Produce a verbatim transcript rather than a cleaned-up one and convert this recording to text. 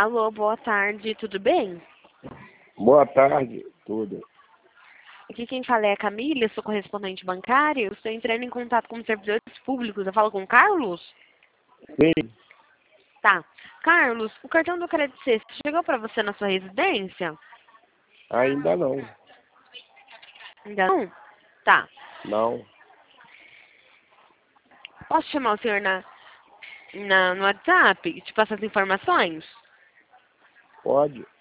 Alô, boa tarde, tudo bem? Boa tarde, tudo. Aqui quem fala é a Camila, sou correspondente bancária. Eu estou entrando em contato com os servidores públicos. Eu falo com o Carlos? Sim, Tá. Carlos, o cartão do Crédito Sexta chegou para você na sua residência? ainda não. Ainda não? Tá. Não. Posso chamar o senhor na, na, no WhatsApp e te passar as informações? Pode.